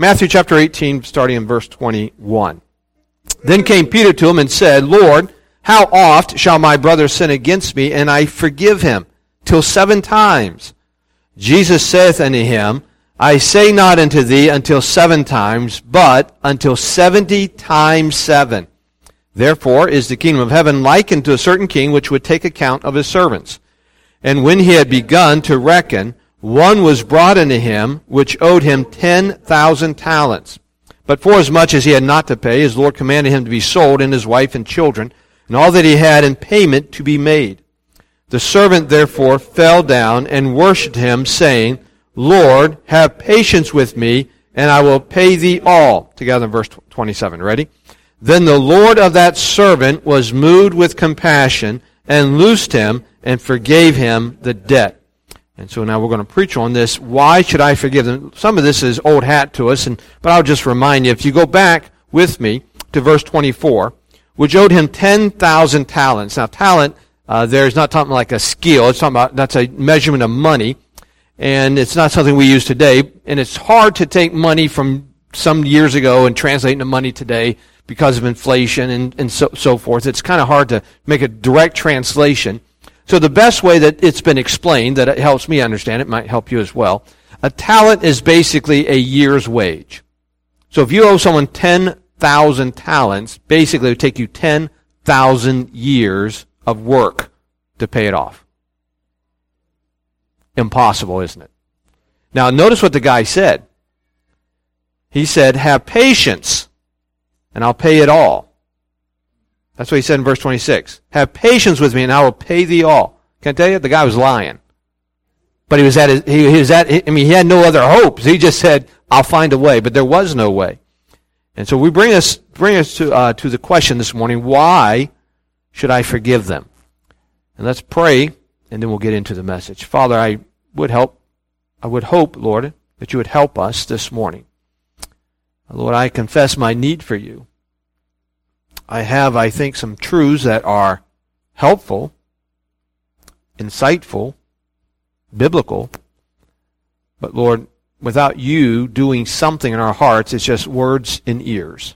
Matthew chapter 18, starting in verse 21. Then came Peter to him and said, Lord, how oft shall my brother sin against me, and I forgive him? Till 7 times. Jesus saith unto him, I say not unto thee until 7 times, but until 70 times 7. Therefore is the kingdom of heaven likened to a certain king which would take account of his servants. And when he had begun to reckon, one was brought unto him which owed him 10,000 talents. But forasmuch as he had not to pay, his Lord commanded him to be sold, and his wife and children, and all that he had in payment to be made. The servant therefore fell down and worshipped him, saying, Lord, have patience with me, and I will pay thee all. Together in verse 27. Ready? Then the Lord of that servant was moved with compassion, and loosed him, and forgave him the debt. And so now we're going to preach on this. Why should I forgive them? Some of this is old hat to us, but I'll just remind you, if you go back with me to verse 24, which owed him 10,000 talents. Now, talent, there's not talking like a skill. It's talking about, that's a measurement of money. And it's not something we use today. And it's hard to take money from some years ago and translate into money today because of inflation and so forth. It's kind of hard to make a direct translation. So the best way that it's been explained, that it helps me understand, it might help you as well, a talent is basically a year's wage. So if you owe someone 10,000 talents, basically it would take you 10,000 years of work to pay it off. Impossible, isn't it? Now notice what the guy said. He said, have patience, and I'll pay it all. That's what he said in verse 26. Have patience with me, and I will pay thee all. Can I tell you, the guy was lying. But he had no other hopes. He just said, I'll find a way. But there was no way. And so we bring us to the question this morning, why should I forgive them? And let's pray, and then we'll get into the message. Father, I would hope, Lord, that you would help us this morning. Lord, I confess my need for you. I have, I think, some truths that are helpful, insightful, biblical. But Lord, without you doing something in our hearts, it's just words in ears.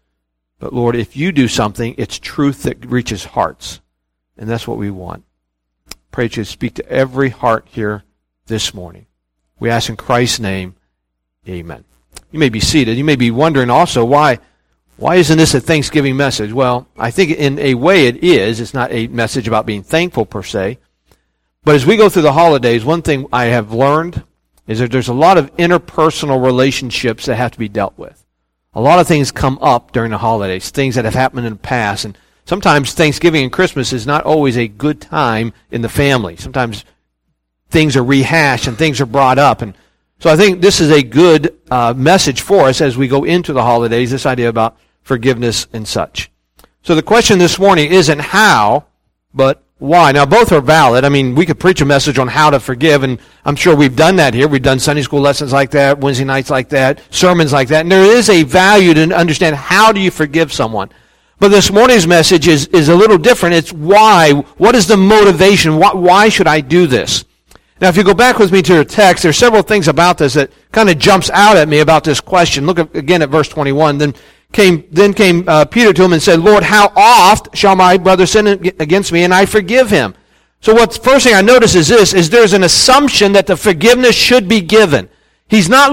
But Lord, if you do something, it's truth that reaches hearts. And that's what we want. Pray that you speak to every heart here this morning. We ask in Christ's name, amen. You may be seated. You may be wondering also, why isn't this a Thanksgiving message? Well, I think in a way it is. It's not a message about being thankful per se. But as we go through the holidays, one thing I have learned is that there's a lot of interpersonal relationships that have to be dealt with. A lot of things come up during the holidays, things that have happened in the past. And sometimes Thanksgiving and Christmas is not always a good time in the family. Sometimes things are rehashed and things are brought up. And so I think this is a good message for us as we go into the holidays, this idea about forgiveness and such. So the question this morning isn't how, but why. Now both are valid. I mean, we could preach a message on how to forgive, and I'm sure we've done that here. We've done Sunday school lessons like that, Wednesday nights like that, sermons like that, and there is a value to understand how do you forgive someone. But this morning's message is a little different. It's why. What is the motivation? Why should I do this? Now, if you go back with me to your text, there's several things about this that kind of jumps out at me about this question. Look again at verse 21. Then came Peter to him and said, Lord, how oft shall my brother sin against me, and I forgive him? So first thing I notice is this, is there's an assumption that the forgiveness should be given. He's not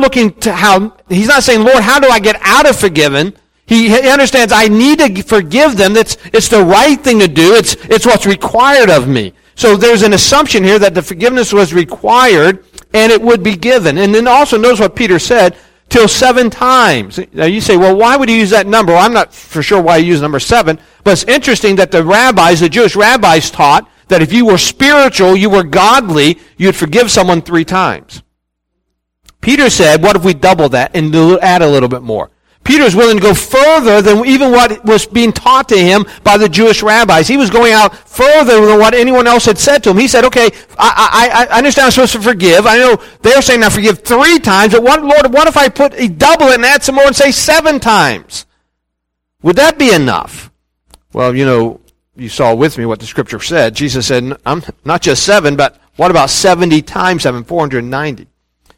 he's not saying, Lord, how do I get out of forgiven? He understands I need to forgive them. It's the right thing to do. It's what's required of me. So there's an assumption here that the forgiveness was required and it would be given. And then also notice what Peter said, till 7 times. Now you say, well, why would he use that number? Well, I'm not for sure why he used number 7, but it's interesting that the Jewish rabbis taught that if you were spiritual, you were godly, you'd forgive someone 3 times. Peter said, what if we double that and add a little bit more? Peter's willing to go further than even what was being taught to him by the Jewish rabbis. He was going out further than what anyone else had said to him. He said, okay, I understand I'm supposed to forgive. I know they're saying I forgive 3 times, but Lord, what if I double it and add some more and say 7 times? Would that be enough? Well, you saw with me what the scripture said. Jesus said, I'm not just 7, but what about 70 times 7, 490?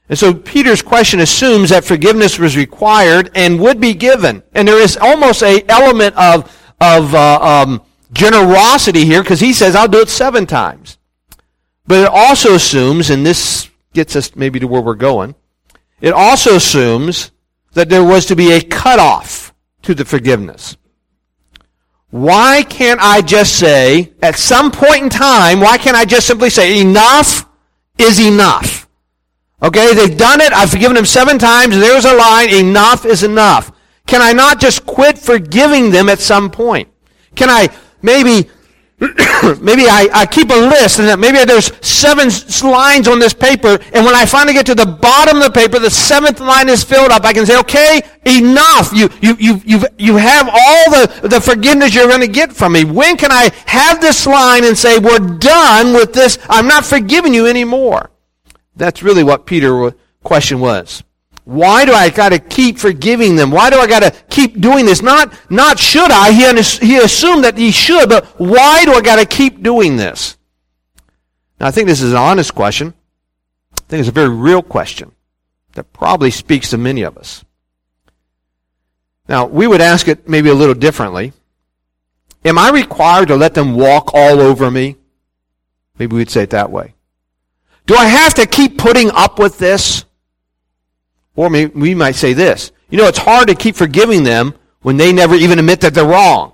And so Peter's question assumes that forgiveness was required and would be given. And there is almost an element of generosity here, because he says, I'll do it 7 times. But it also assumes, and this gets us maybe to where we're going, it also assumes that there was to be a cutoff to the forgiveness. Why can't I just say, at some point in time, why can't I just simply say, enough is enough? Okay, they've done it. I've forgiven them 7 times. There's a line. Enough is enough. Can I not just quit forgiving them at some point? Can I maybe I keep a list, and maybe there's 7 lines on this paper, and when I finally get to the bottom of the paper, the 7th line is filled up. I can say, okay, enough. You have all the forgiveness you're going to get from me. When can I have this line and say, we're done with this? I'm not forgiving you anymore. That's really what Peter's question was. Why do I got to keep forgiving them? Why do I got to keep doing this? Not should I. He assumed that he should, but why do I got to keep doing this? Now, I think this is an honest question. I think it's a very real question that probably speaks to many of us. Now, we would ask it maybe a little differently. Am I required to let them walk all over me? Maybe we'd say it that way. Do I have to keep putting up with this? Or we might say this. You know, it's hard to keep forgiving them when they never even admit that they're wrong.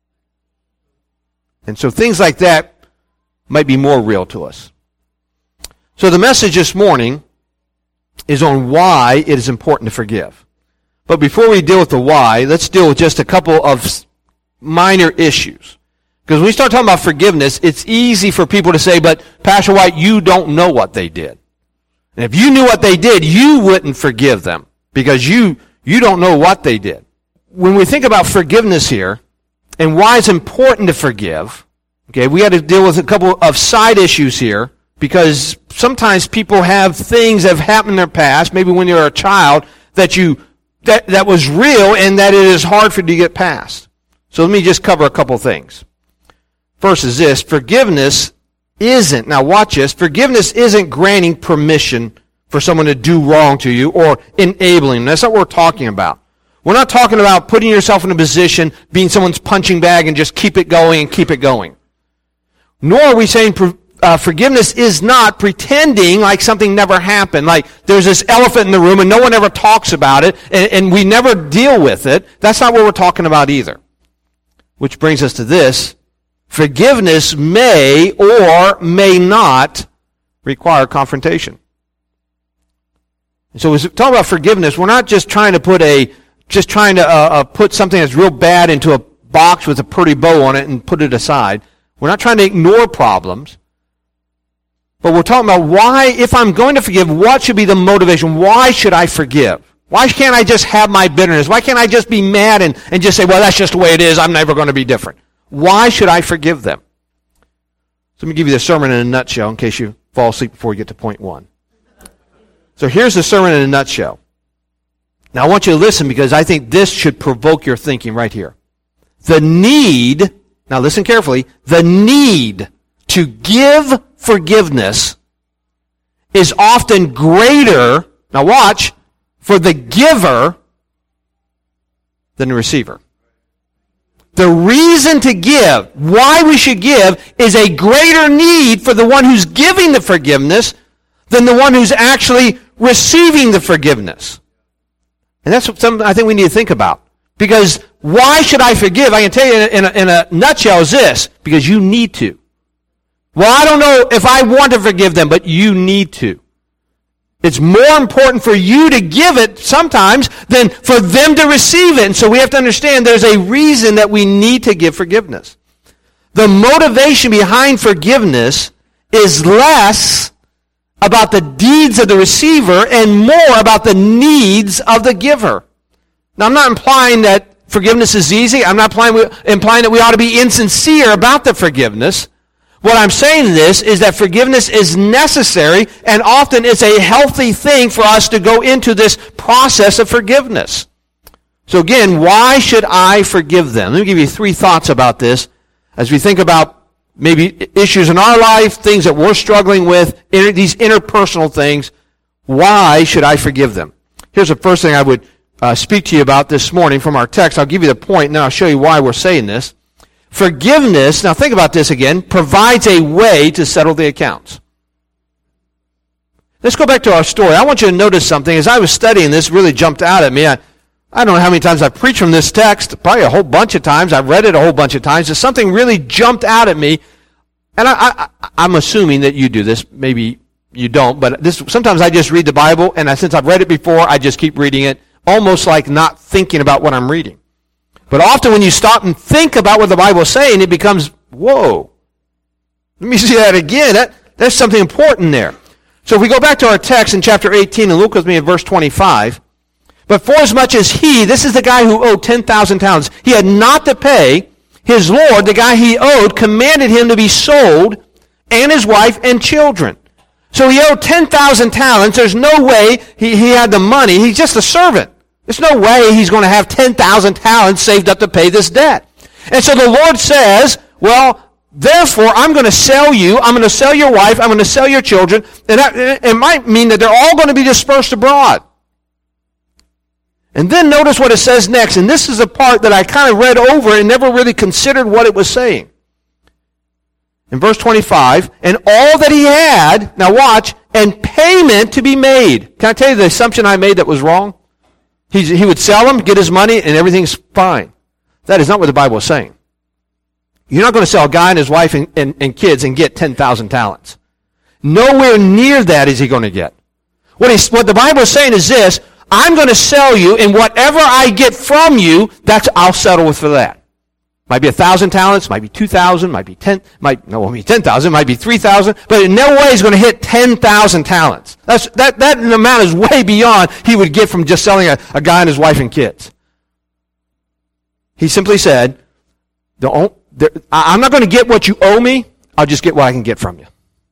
And so things like that might be more real to us. So the message this morning is on why it is important to forgive. But before we deal with the why, let's deal with just a couple of minor issues. Because when we start talking about forgiveness, it's easy for people to say, but Pastor White, you don't know what they did. And if you knew what they did, you wouldn't forgive them because you don't know what they did. When we think about forgiveness here and why it's important to forgive, okay, we got to deal with a couple of side issues here because sometimes people have things that have happened in their past, maybe when you were a child, that was real and that it is hard for you to get past. So let me just cover a couple things. First is this, forgiveness isn't, now watch this, forgiveness isn't granting permission for someone to do wrong to you or enabling them. That's not what we're talking about. We're not talking about putting yourself in a position, being someone's punching bag and just keep it going and keep it going. Nor are we saying forgiveness is not pretending like something never happened, like there's this elephant in the room and no one ever talks about it and we never deal with it. That's not what we're talking about either. Which brings us to this. Forgiveness may or may not require confrontation. And so as we talk about forgiveness, we're not just trying to put put something that's real bad into a box with a pretty bow on it and put it aside. We're not trying to ignore problems. But we're talking about why, if I'm going to forgive, what should be the motivation? Why should I forgive? Why can't I just have my bitterness? Why can't I just be mad and just say, well, that's just the way it is. I'm never going to be different. Why should I forgive them? So let me give you the sermon in a nutshell in case you fall asleep before you get to point 1. So here's the sermon in a nutshell. Now I want you to listen because I think this should provoke your thinking right here. The need, now listen carefully, the need to give forgiveness is often greater, now watch, for the giver than the receiver. The reason to give, why we should give, is a greater need for the one who's giving the forgiveness than the one who's actually receiving the forgiveness. And that's something I think we need to think about. Because why should I forgive? I can tell you in a nutshell is this. Because you need to. Well, I don't know if I want to forgive them, but you need to. It's more important for you to give it sometimes than for them to receive it. And so we have to understand there's a reason that we need to give forgiveness. The motivation behind forgiveness is less about the deeds of the receiver and more about the needs of the giver. Now, I'm not implying that forgiveness is easy. I'm not implying that we ought to be insincere about the forgiveness. What I'm saying this is that forgiveness is necessary, and often it's a healthy thing for us to go into this process of forgiveness. So again, why should I forgive them? Let me give you 3 thoughts about this as we think about maybe issues in our life, things that we're struggling with, these interpersonal things. Why should I forgive them? Here's the first thing I would speak to you about this morning from our text. I'll give you the point, and then I'll show you why we're saying this. Forgiveness, now think about this again, provides a way to settle the accounts. Let's go back to our story. I want you to notice something. As I was studying this, really jumped out at me. I don't know how many times I've preached from this text, probably a whole bunch of times. I've read it a whole bunch of times. Something really jumped out at me. And I'm assuming that you do this. Maybe you don't. But sometimes I just read the Bible, and since I've read it before, I just keep reading it, almost like not thinking about what I'm reading. But often when you stop and think about what the Bible is saying, it becomes, whoa. Let me see that again. There's something important there. So if we go back to our text in chapter 18 and look with me at verse 25. But forasmuch as he, this is the guy who owed 10,000 talents, he had not to pay, his Lord, the guy he owed, commanded him to be sold, and his wife and children. So he owed 10,000 talents. There's no way he had the money. He's just a servant. There's no way he's going to have 10,000 talents saved up to pay this debt. And so the Lord says, well, therefore, I'm going to sell you. I'm going to sell your wife. I'm going to sell your children. And it might mean that they're all going to be dispersed abroad. And then notice what it says next. And this is a part that I kind of read over and never really considered what it was saying. In verse 25, and all that he had, now watch, and payment to be made. Can I tell you the assumption I made that was wrong? He would sell them, get his money, and everything's fine. That is not what the Bible is saying. You're not going to sell a guy and his wife and kids and get 10,000 talents. Nowhere near that is he going to get. What the Bible is saying is this: I'm going to sell you, and whatever I get from you, I'll settle with for that. Might be 1,000 talents, might be 2,000, might be 10,000, might be 3,000, but in no way is going to hit 10,000 talents. That amount is way beyond he would get from just selling a guy and his wife and kids. He simply said, I'm not going to get what you owe me, I'll just get what I can get from you.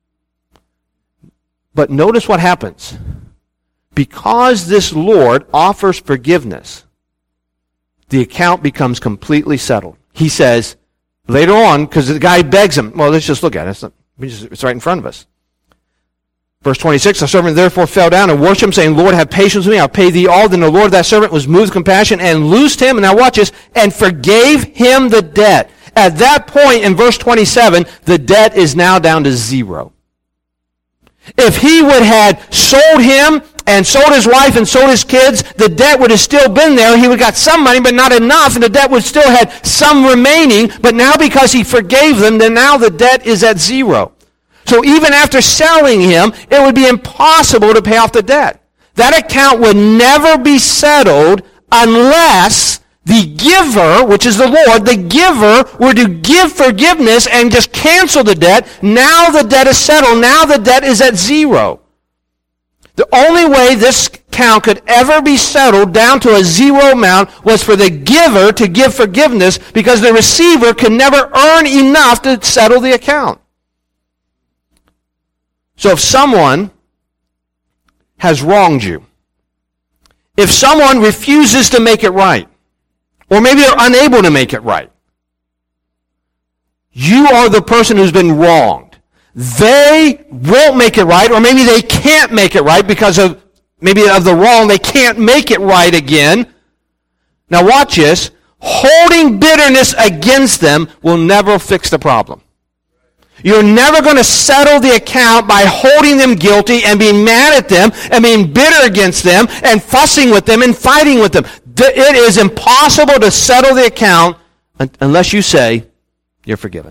But notice what happens. Because this Lord offers forgiveness, the account becomes completely settled. He says, later on, because the guy begs him, well, let's just look at it. It's right in front of us. Verse 26, the servant therefore fell down and worshipped him, saying, Lord, have patience with me, I'll pay thee all. Then the Lord of that servant was moved with compassion and loosed him, and now watch this, and forgave him the debt. At that point, in verse 27, the debt is now down to zero. If he would have sold him and sold his wife and sold his kids, the debt would have still been there. He would have got some money, but not enough, and the debt would still have some remaining. But now because he forgave them, then now the debt is at zero. So even after selling him, it would be impossible to pay off the debt. That account would never be settled unless the giver, which is the Lord, the giver were to give forgiveness and just cancel the debt. Now the debt is settled. Now the debt is at zero. The only way this account could ever be settled down to a zero amount was for the giver to give forgiveness, because the receiver could never earn enough to settle the account. So if someone has wronged you, if someone refuses to make it right, or maybe they're unable to make it right, you are the person who's been wronged. They won't make it right, or maybe they can't make it right because of maybe of the wrong. They can't make it right again. Now watch this. Holding bitterness against them will never fix the problem. You're never going to settle the account by holding them guilty and being mad at them and being bitter against them and fussing with them and fighting with them. It is impossible to settle the account unless you say, you're forgiven.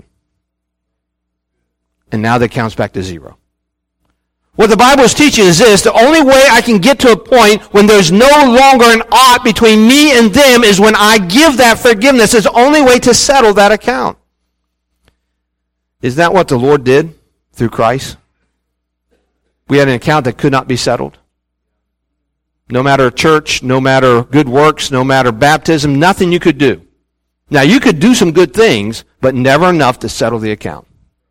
And now the account's back to zero. What the Bible is teaching is this: the only way I can get to a point when there's no longer an ought between me and them is when I give that forgiveness. It's the only way to settle that account. Is that what the Lord did through Christ? We had an account that could not be settled. No matter church, no matter good works, no matter baptism, nothing you could do. Now, you could do some good things, but never enough to settle the account.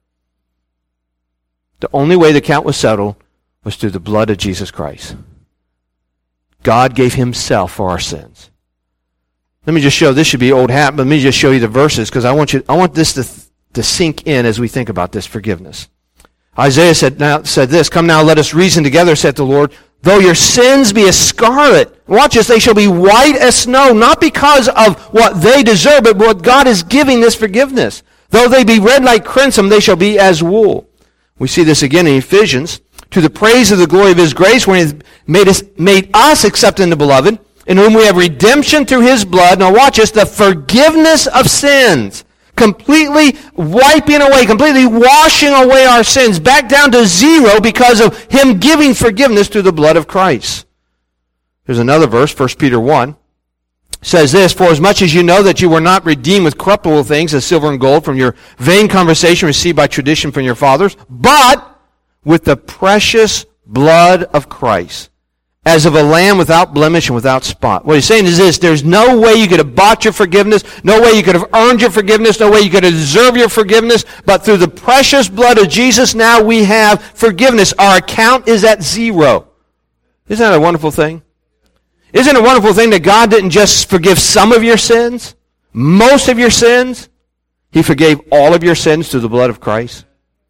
The only way the account was settled was through the blood of Jesus Christ. God gave himself for our sins. Let me just show, this should be old hat, but let me just show you the verses, because I want this to sink in as we think about this forgiveness. Isaiah said this, "Come now, let us reason together, said the Lord. Though your sins be as scarlet, watch this, they shall be white as snow, not because of what they deserve, but what God is giving this forgiveness. Though they be red like crimson, they shall be as wool. We see this again in Ephesians. To the praise of the glory of his grace, when he has made us accept in the beloved, in whom we have redemption through his blood. Now watch this, the forgiveness of sins. Completely wiping away, completely washing away our sins back down to zero because of him giving forgiveness through the blood of Christ. There's another verse, 1 Peter 1. Says this, for as much as you know that you were not redeemed with corruptible things as silver and gold from your vain conversation received by tradition from your fathers, but with the precious blood of Christ, as of a lamb without blemish and without spot. What he's saying is this, there's no way you could have bought your forgiveness, no way you could have earned your forgiveness, no way you could have deserved your forgiveness, but through the precious blood of Jesus, now we have forgiveness. Our account is at zero. Isn't that a wonderful thing? Isn't it a wonderful thing that God didn't just forgive some of your sins, most of your sins? He forgave all of your sins through the blood of Christ.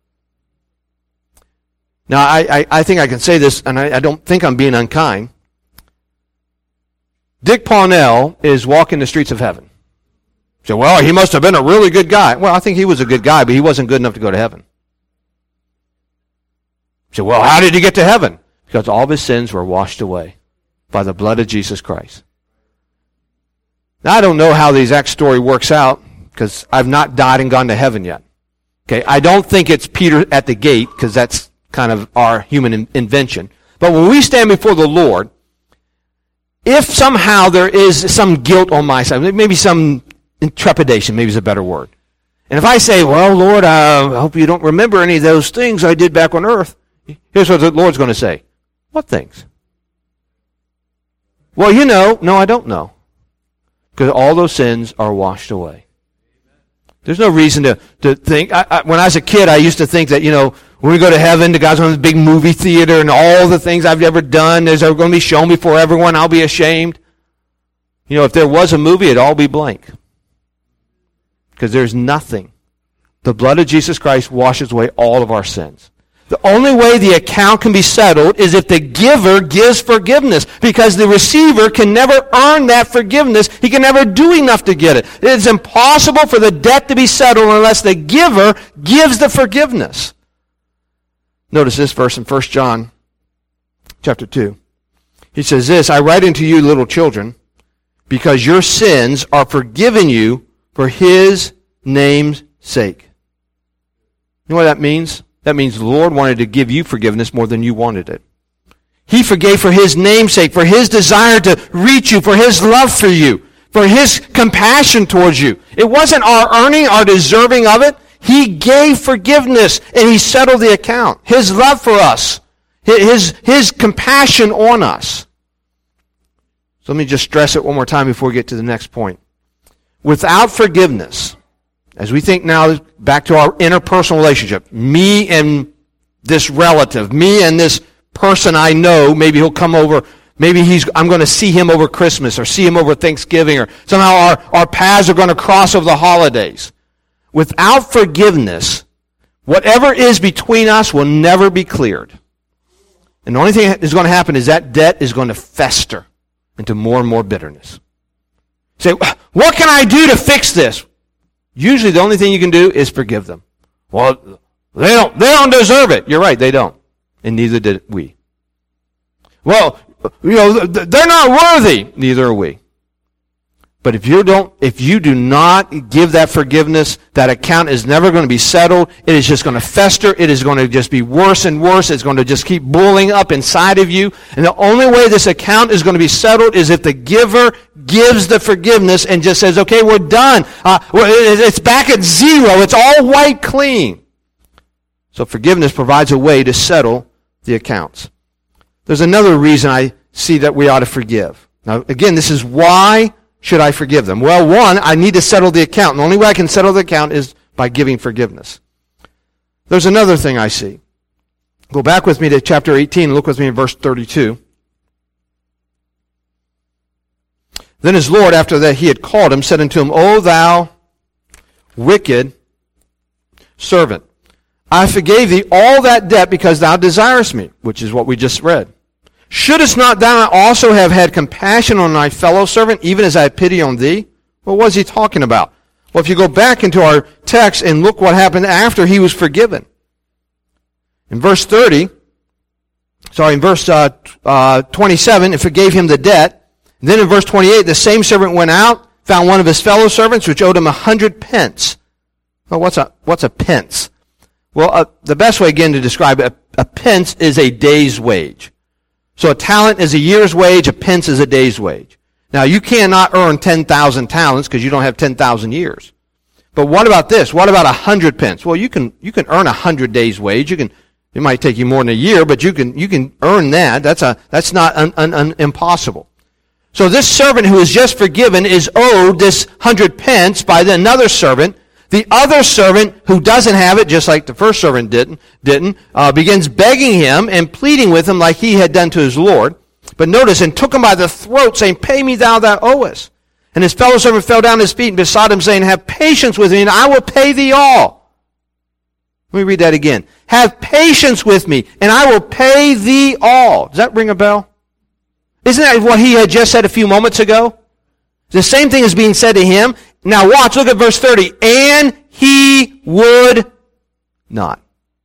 Now, I think I can say this, and I don't think I'm being unkind. Dick Parnell is walking the streets of heaven. So, well, he must have been a really good guy. Well, I think he was a good guy, but he wasn't good enough to go to heaven. So, well, how did he get to heaven? Because all of his sins were washed away by the blood of Jesus Christ. Now, I don't know how the exact story works out, because I've not died and gone to heaven yet. Okay, I don't think it's Peter at the gate, because that's kind of our human invention. But when we stand before the Lord, if somehow there is some guilt on my side, maybe some trepidation, maybe is a better word. And if I say, well, Lord, I hope you don't remember any of those things I did back on earth, here's what the Lord's going to say. What things? Well, you know. No, I don't know. Because all those sins are washed away. There's no reason to think. When I was a kid, I used to think that, when we go to heaven, the God's going to the big movie theater and all the things I've ever done is going to be shown before everyone. I'll be ashamed. If there was a movie, it'd all be blank. Because there's nothing. The blood of Jesus Christ washes away all of our sins. The only way the account can be settled is if the giver gives forgiveness, because the receiver can never earn that forgiveness. He can never do enough to get it. It's impossible for the debt to be settled unless the giver gives the forgiveness. Notice this verse in 1 John chapter 2. He says this, I write unto you, little children, because your sins are forgiven you for his name's sake. You know what that means? That means the Lord wanted to give you forgiveness more than you wanted it. He forgave for his name's sake, for his desire to reach you, for his love for you, for his compassion towards you. It wasn't our earning, our deserving of it. He gave forgiveness and he settled the account. His love for us, his compassion on us. So let me just stress it one more time before we get to the next point. Without forgiveness, as we think now back to our interpersonal relationship, me and this relative, me and this person I know, maybe he'll come over, maybe I'm going to see him over Christmas or see him over Thanksgiving, or somehow our paths are going to cross over the holidays. Without forgiveness, whatever is between us will never be cleared. And the only thing that is going to happen is that debt is going to fester into more and more bitterness. Say, what can I do to fix this? Usually the only thing you can do is forgive them. Well, they don't deserve it. You're right, they don't. And neither did we. Well, they're not worthy. Neither are we. But if you do not give that forgiveness, that account is never going to be settled. It is just going to fester. It is going to just be worse and worse. It's going to just keep boiling up inside of you. And the only way this account is going to be settled is if the giver gives the forgiveness and just says, okay, we're done. It's back at zero. It's all white clean. So forgiveness provides a way to settle the accounts. There's another reason I see that we ought to forgive. Now, again, this is why should I forgive them? Well, one, I need to settle the account. And the only way I can settle the account is by giving forgiveness. There's another thing I see. Go back with me to chapter 18 and look with me in verse 32. Then his Lord, after that he had called him, said unto him, O thou wicked servant, I forgave thee all that debt because thou desirest me, which is what we just read. Shouldest not thou also have had compassion on thy fellow servant, even as I had pity on thee? Well, what is he talking about? Well, if you go back into our text and look what happened after he was forgiven. In verse 27, it forgave him the debt. And then in verse 28, the same servant went out, found one of his fellow servants, which owed him 100 pence. Well, what's a pence? Well, the best way, again, to describe it, a pence is a day's wage. So a talent is a year's wage, a pence is a day's wage. Now, you cannot earn 10,000 talents because you don't have 10,000 years. But what about this? What about 100 pence? Well, you can earn 100 days' wage. It might take you more than a year, but you can earn that. That's not impossible. So this servant who is just forgiven is owed this 100 pence by another servant. The other servant who doesn't have it, just like the first servant didn't, begins begging him and pleading with him like he had done to his Lord. But notice, and took him by the throat, saying, Pay me thou that owest. And his fellow servant fell down at his feet and besought him, saying, Have patience with me, and I will pay thee all. Let me read that again. Have patience with me, and I will pay thee all. Does that ring a bell? Isn't that what he had just said a few moments ago? The same thing is being said to him. Now watch, look at verse 30. And he would not.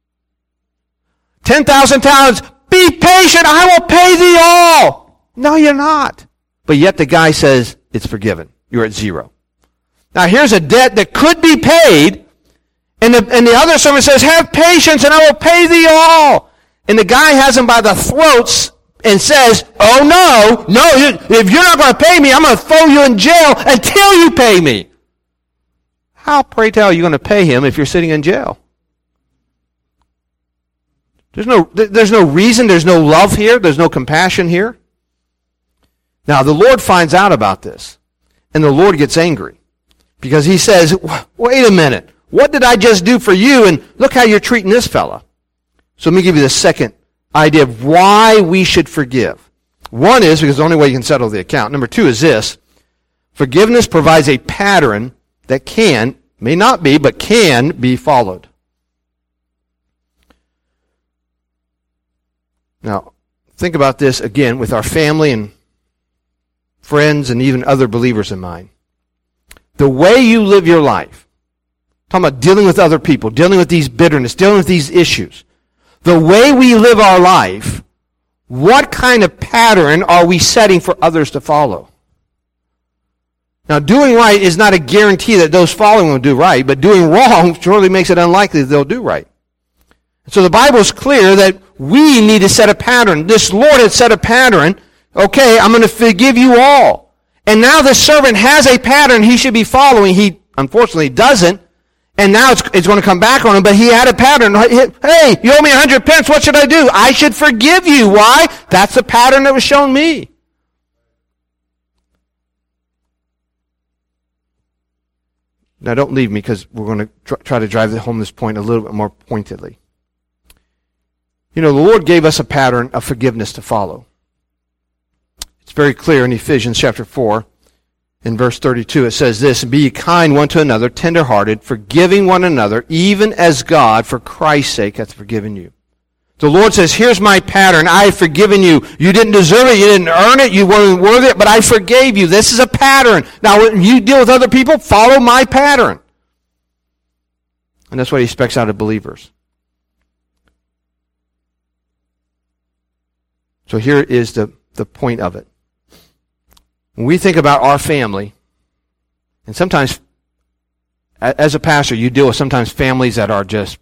10,000 talents. Be patient, I will pay thee all. No, you're not. But yet the guy says, it's forgiven. You're at zero. Now here's a debt that could be paid, and the other servant says, have patience and I will pay thee all. And the guy has him by the throats and says, oh no, if you're not going to pay me, I'm going to throw you in jail until you pay me. How, pray tell, are you going to pay him if you're sitting in jail? There's no reason, there's no love here, there's no compassion here. Now, the Lord finds out about this, and the Lord gets angry, because he says, wait a minute, what did I just do for you, and look how you're treating this fella. So let me give you the second idea of why we should forgive. One is because the only way you can settle the account. Number two is this: forgiveness provides a pattern that may not be, but can be followed. Now, think about this again with our family and friends and even other believers in mind. The way you live your life, talking about dealing with other people, dealing with these bitterness, dealing with these issues, the way we live our life, what kind of pattern are we setting for others to follow? Now, doing right is not a guarantee that those following will do right, but doing wrong surely makes it unlikely that they'll do right. So the Bible is clear that we need to set a pattern. This Lord had set a pattern. Okay, I'm going to forgive you all. And now this servant has a pattern he should be following. He unfortunately doesn't. And now it's going to come back on him, but he had a pattern. Hey, you owe me 100 pence. What should I do? I should forgive you. Why? That's the pattern that was shown me. Now don't leave me, because we're going to try to drive home this point a little bit more pointedly. You know, the Lord gave us a pattern of forgiveness to follow. It's very clear in Ephesians chapter 4, in verse 32, it says this, Be ye kind one to another, tender-hearted, forgiving one another, even as God, for Christ's sake, hath forgiven you. The Lord says, here's my pattern. I have forgiven you. You didn't deserve it. You didn't earn it. You weren't worthy of it, but I forgave you. This is a pattern. Now, when you deal with other people, follow my pattern. And that's what he expects out of believers. So here is the point of it. When we think about our family, and sometimes, as a pastor, you deal with sometimes families that are just,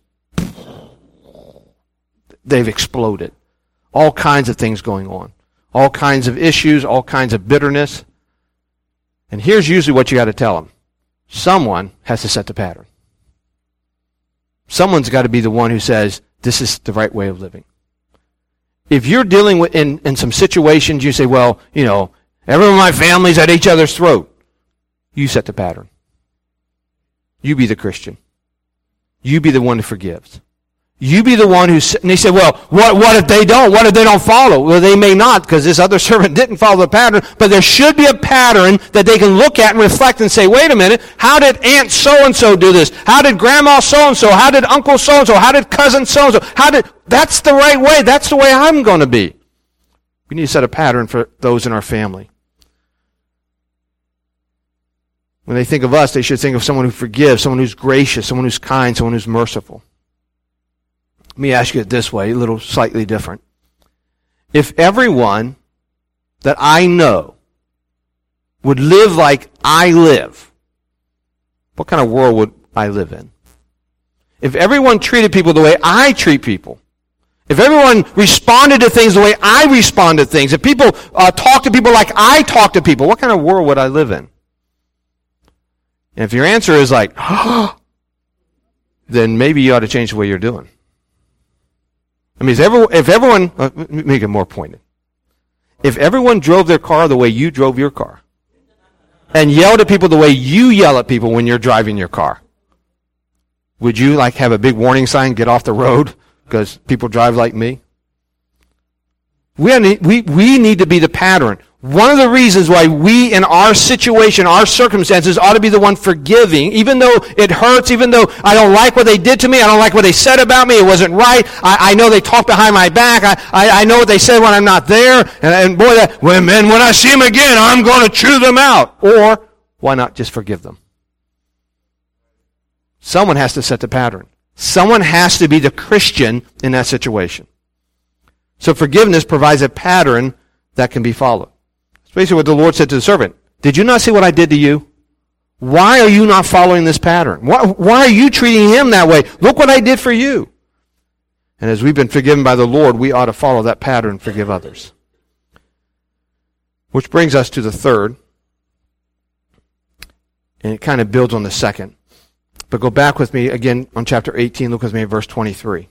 they've exploded. All kinds of things going on. All kinds of issues, all kinds of bitterness. And here's usually what you got to tell them. Someone has to set the pattern. Someone's got to be the one who says, this is the right way of living. If you're dealing with in some situations, you say, well, you know, everyone in my family's at each other's throat. You set the pattern. You be the Christian. You be the one who forgives. You be the one who, and they say, well, what if they don't? What if they don't follow? Well, they may not, because this other servant didn't follow the pattern, but there should be a pattern that they can look at and reflect and say, wait a minute, how did Aunt so-and-so do this? How did Grandma so-and-so? How did Uncle so-and-so? How did Cousin so-and-so? That's the right way. That's the way I'm going to be. We need to set a pattern for those in our family. When they think of us, they should think of someone who forgives, someone who's gracious, someone who's kind, someone who's merciful. Let me ask you it this way, a little slightly different. If everyone that I know would live like I live, what kind of world would I live in? If everyone treated people the way I treat people, if everyone responded to things the way I respond to things, if people talk to people like I talk to people, what kind of world would I live in? And if your answer is like, then maybe you ought to change the way you're doing. I mean, if everyone, make it more pointed. If everyone drove their car the way you drove your car, and yelled at people the way you yell at people when you're driving your car, would you like have a big warning sign, get off the road because people drive like me? We need to be the pattern. One of the reasons why we, in our situation, our circumstances, ought to be the one forgiving, even though it hurts, even though I don't like what they did to me, I don't like what they said about me, it wasn't right, I know they talked behind my back, I know what they said when I'm not there, and boy, when I see them again, I'm going to chew them out. Or, why not just forgive them? Someone has to set the pattern. Someone has to be the Christian in that situation. So forgiveness provides a pattern that can be followed. It's basically what the Lord said to the servant. Did you not see what I did to you? Why are you not following this pattern? Why are you treating him that way? Look what I did for you. And as we've been forgiven by the Lord, we ought to follow that pattern and forgive others. Which brings us to the third. And it kind of builds on the second. But go back with me again on chapter 18. Look with me at verse 23.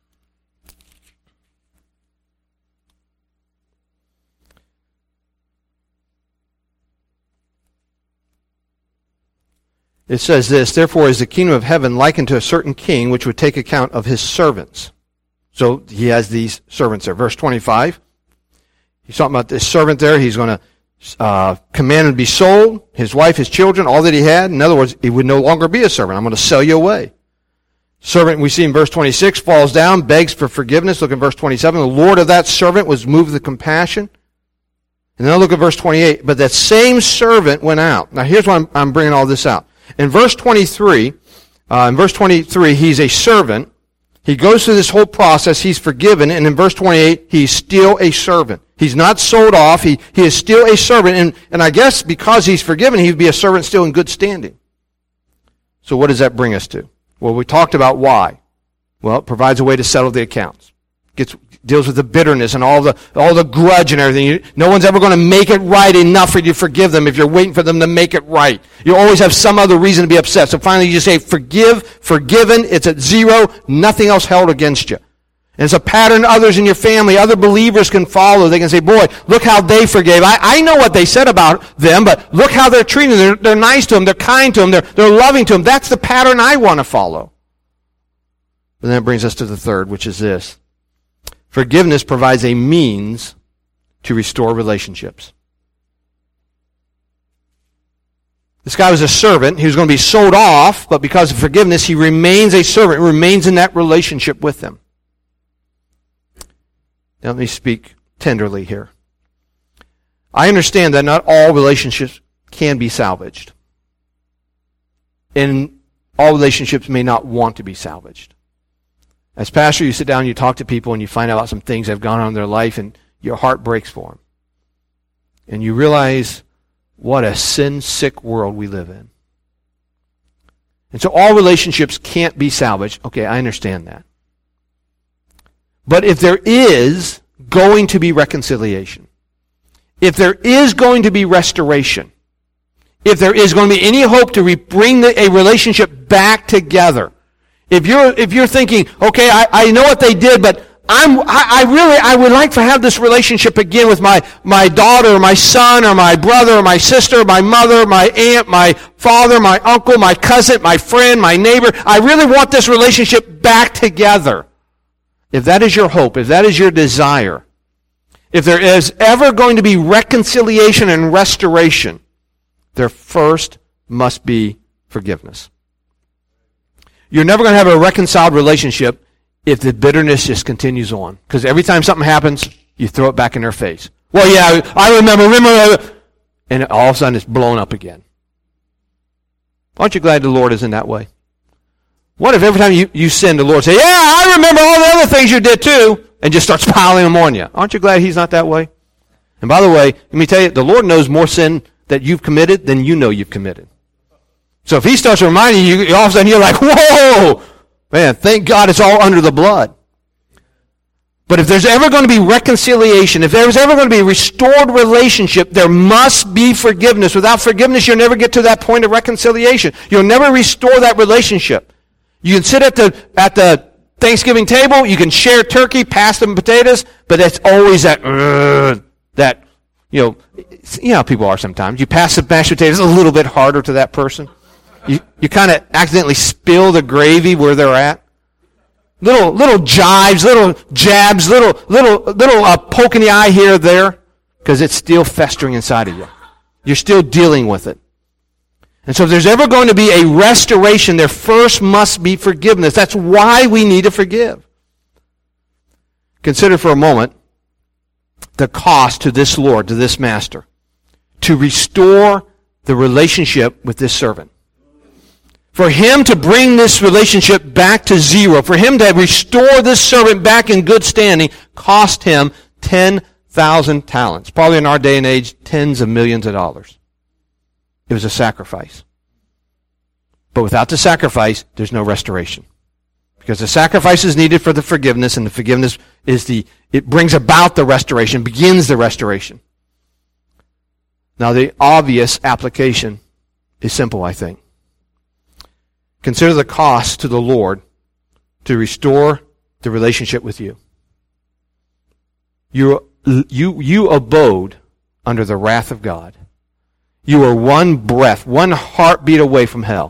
It says this, therefore is the kingdom of heaven likened to a certain king which would take account of his servants. So he has these servants there. Verse 25, he's talking about this servant there. He's going to command him to be sold, his wife, his children, all that he had. In other words, he would no longer be a servant. I'm going to sell you away. Servant, we see in verse 26, falls down, begs for forgiveness. Look at verse 27. The Lord of that servant was moved with compassion. And then look at verse 28. But that same servant went out. Now here's why I'm bringing all this out. In verse 23, he's a servant. He goes through this whole process. He's forgiven. And in verse 28, he's still a servant. He's not sold off. He is still a servant. And I guess because he's forgiven, he'd be a servant still in good standing. So what does that bring us to? Well, we talked about why. Well, it provides a way to settle the accounts. Deals with the bitterness and all the grudge and everything. No one's ever going to make it right enough for you to forgive them if you're waiting for them to make it right. You always have some other reason to be upset. So finally you just say, forgiven, it's at zero, nothing else held against you. And it's a pattern others in your family, other believers can follow. They can say, boy, look how they forgave. I know what they said about them, but look how they're treating them. They're nice to them, they're kind to them, they're loving to them. That's the pattern I want to follow. And that brings us to the third, which is this. Forgiveness provides a means to restore relationships. This guy was a servant. He was going to be sold off, but because of forgiveness, he remains a servant, remains in that relationship with them. Now, let me speak tenderly here. I understand that not all relationships can be salvaged. And all relationships may not want to be salvaged. As pastor, you sit down and you talk to people and you find out about some things that have gone on in their life and your heart breaks for them. And you realize what a sin-sick world we live in. And so all relationships can't be salvaged. Okay, I understand that. But if there is going to be reconciliation, if there is going to be restoration, if there is going to be any hope to bring a relationship back together, if you're thinking, okay, I know what they did, but I would like to have this relationship again with my daughter, or my son, or my brother, or my sister, my mother, my aunt, my father, my uncle, my cousin, my friend, my neighbor. I really want this relationship back together. If that is your hope, if that is your desire, if there is ever going to be reconciliation and restoration, there first must be forgiveness. You're never going to have a reconciled relationship if the bitterness just continues on. Because every time something happens, You throw it back in their face. Well, yeah, I remember. And all of a sudden it's blown up again. Aren't you glad the Lord isn't that way? What if every time you sin, the Lord say, yeah, I remember all the other things you did too, and just starts piling them on you? Aren't you glad He's not that way? And by the way, let me tell you, the Lord knows more sin that you've committed than you know you've committed. So if He starts reminding you, all of a sudden you're like, whoa! Man, thank God it's all under the blood. But if there's ever going to be reconciliation, if there's ever going to be a restored relationship, there must be forgiveness. Without forgiveness, you'll never get to that point of reconciliation. You'll never restore that relationship. You can sit at the Thanksgiving table, you can share turkey, pasta and potatoes, but it's always that you know how people are sometimes. You pass the mashed potatoes a little bit harder to that person. You kind of accidentally spill the gravy where they're at. Little jibes, little jabs, little poke in the eye here or there, because it's still festering inside of you. You're still dealing with it. And so if there's ever going to be a restoration, there first must be forgiveness. That's why we need to forgive. Consider for a moment the cost to this Lord, to this master, to restore the relationship with this servant. For him to bring this relationship back to zero, for him to restore this servant back in good standing, cost him 10,000 talents. Probably in our day and age, tens of millions of dollars. It was a sacrifice. But without the sacrifice, there's no restoration. Because the sacrifice is needed for the forgiveness, and the forgiveness it brings about the restoration, begins the restoration. Now the obvious application is simple, I think. Consider the cost to the Lord to restore the relationship with you. You abode under the wrath of God. You are one breath, one heartbeat away from hell.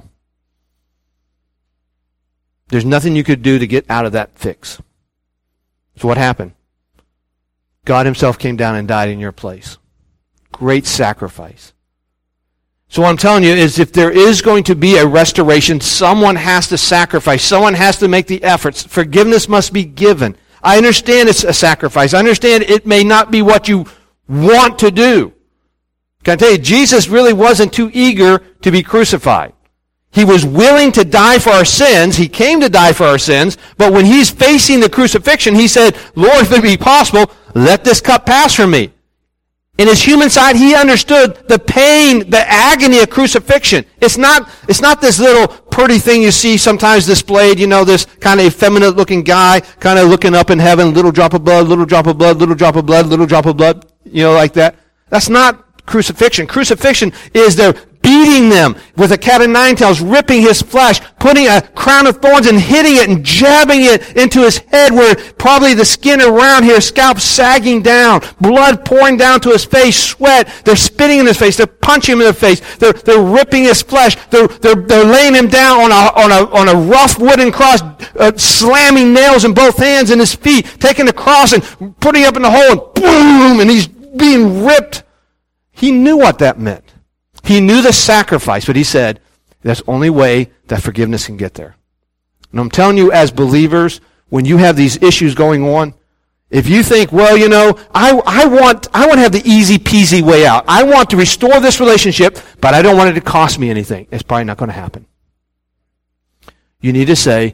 There's nothing you could do to get out of that fix. So what happened? God Himself came down and died in your place. Great sacrifice. So what I'm telling you is if there is going to be a restoration, someone has to sacrifice. Someone has to make the efforts. Forgiveness must be given. I understand it's a sacrifice. I understand it may not be what you want to do. Can I tell you, Jesus really wasn't too eager to be crucified. He was willing to die for our sins. He came to die for our sins. But when He's facing the crucifixion, He said, Lord, if it be possible, let this cup pass from me. In His human side, He understood the pain, the agony of crucifixion. It's not this little pretty thing you see sometimes displayed, this kind of effeminate looking guy, kind of looking up in heaven, little drop of blood, little drop of blood, little drop of blood, little drop of blood, like that. That's not crucifixion. Crucifixion is they're beating them with a cat of nine tails, ripping His flesh, putting a crown of thorns and hitting it and jabbing it into His head where probably the skin around here, scalp sagging down, blood pouring down to His face, sweat. They're spitting in His face. They're punching Him in the face. They're ripping His flesh. They're laying Him down on a rough wooden cross, slamming nails in both hands and His feet, taking the cross and putting it up in the hole and boom, and He's being ripped. He knew what that meant. He knew the sacrifice, but He said, that's the only way that forgiveness can get there. And I'm telling you, as believers, when you have these issues going on, if you think, well, I want to have the easy peasy way out. I want to restore this relationship, but I don't want it to cost me anything. It's probably not going to happen. You need to say,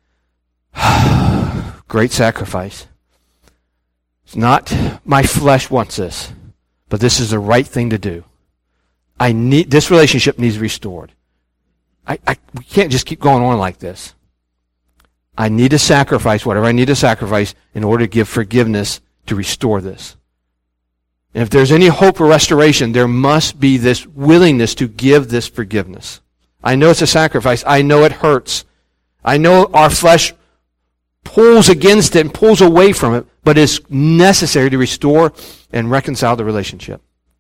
great sacrifice. It's not my flesh wants this, but this is the right thing to do. This relationship needs restored. We can't just keep going on like this. I need to sacrifice whatever I need to sacrifice in order to give forgiveness to restore this. And if there's any hope for restoration, there must be this willingness to give this forgiveness. I know it's a sacrifice. I know it hurts. I know our flesh pulls against it and pulls away from it, but it's necessary to restore and reconcile the relationship.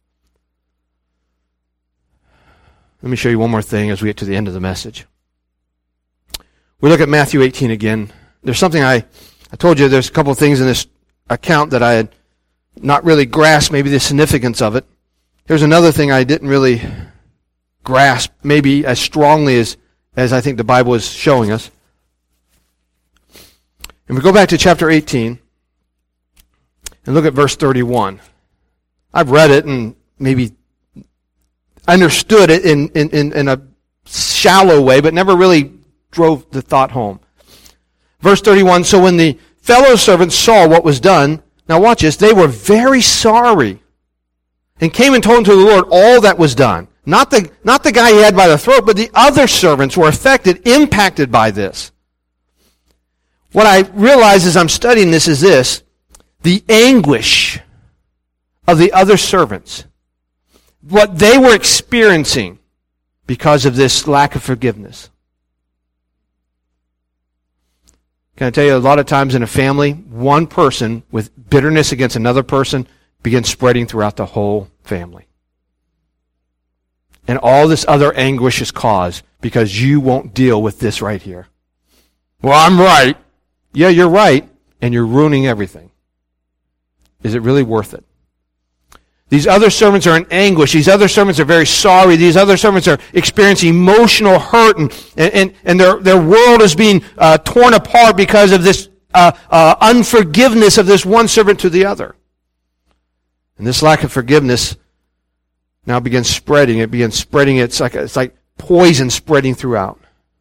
Let me show you one more thing as we get to the end of the message. We look at Matthew 18 again. There's something I told you there's a couple of things in this account that I had not really grasped maybe the significance of it. Here's another thing I didn't really grasp maybe as strongly as I think the Bible is showing us. If we go back to chapter 18, And look at verse 31. I've read it and maybe understood it in a shallow way, but never really drove the thought home. Verse 31, so when the fellow servants saw what was done, now watch this, they were very sorry and came and told to the Lord all that was done. Not the guy he had by the throat, but the other servants were affected, impacted by this. What I realize as I'm studying this is this, the anguish of the other servants, what they were experiencing because of this lack of forgiveness. Can I tell you, a lot of times in a family, one person with bitterness against another person begins spreading throughout the whole family. And all this other anguish is caused because you won't deal with this right here. Well, I'm right. Yeah, you're right, and you're ruining everything. Is it really worth it? These other servants are in anguish. These other servants are very sorry. These other servants are experiencing emotional hurt, and their world is being torn apart because of this unforgiveness of this one servant to the other. And this lack of forgiveness now begins spreading. It begins spreading. It's like poison spreading throughout.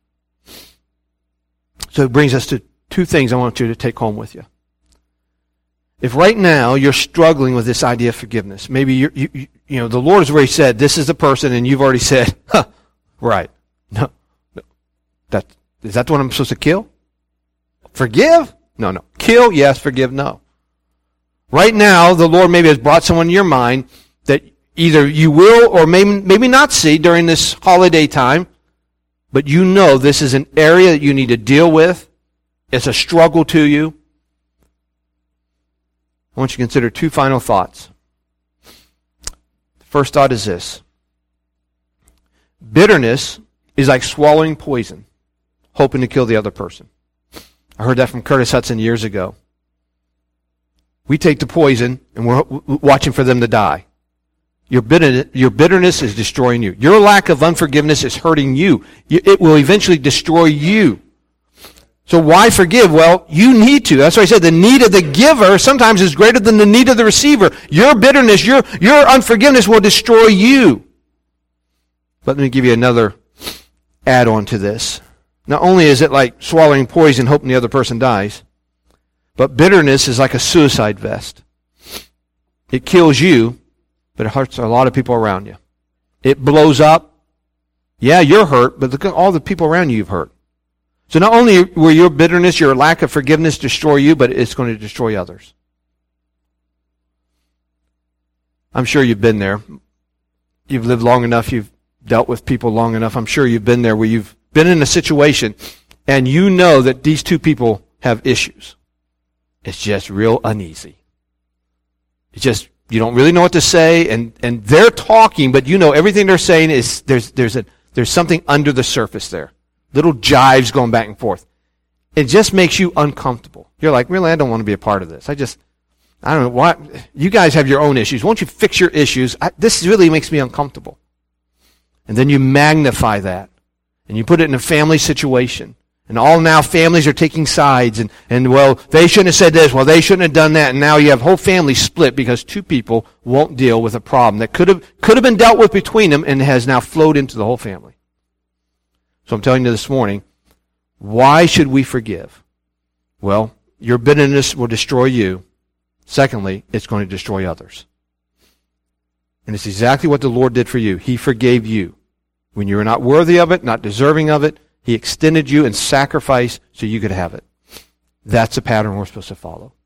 So it brings us to two things I want you to take home with you. If right now you're struggling with this idea of forgiveness, maybe you know the Lord has already said this is the person, and you've already said, right? No, is that the one I'm supposed to kill? Forgive? No. Kill? Yes. Forgive? No. Right now, the Lord maybe has brought someone in your mind that either you will or maybe not see during this holiday time, but you know this is an area that you need to deal with. It's a struggle to you. I want you to consider two final thoughts. The first thought is this. Bitterness is like swallowing poison, hoping to kill the other person. I heard that from Curtis Hudson years ago. We take the poison and we're watching for them to die. Your bitterness is destroying you. Your lack of unforgiveness is hurting you. It will eventually destroy you. So why forgive? Well, you need to. That's why I said the need of the giver sometimes is greater than the need of the receiver. Your bitterness, your unforgiveness will destroy you. But let me give you another add-on to this. Not only is it like swallowing poison hoping the other person dies, but bitterness is like a suicide vest. It kills you, but it hurts a lot of people around you. It blows up. Yeah, you're hurt, but look at all the people around you you've hurt. So not only will your bitterness, your lack of forgiveness destroy you, but it's going to destroy others. I'm sure you've been there. You've lived long enough. You've dealt with people long enough. I'm sure you've been there where you've been in a situation and you know that these two people have issues. It's just real uneasy. It's just, you don't really know what to say, and they're talking, but you know everything they're saying is there's something under the surface there. Little jives going back and forth. It just makes you uncomfortable. You're like, really, I don't want to be a part of this. I don't know why. You guys have your own issues. Won't you fix your issues? This really makes me uncomfortable. And then you magnify that. And you put it in a family situation. And all now families are taking sides. And well, they shouldn't have said this. Well, they shouldn't have done that. And now you have whole family split because two people won't deal with a problem that could have been dealt with between them and has now flowed into the whole family. So I'm telling you this morning, why should we forgive? Well, your bitterness will destroy you. Secondly, it's going to destroy others. And it's exactly what the Lord did for you. He forgave you. When you were not worthy of it, not deserving of it, He extended you in sacrifice so you could have it. That's the pattern we're supposed to follow.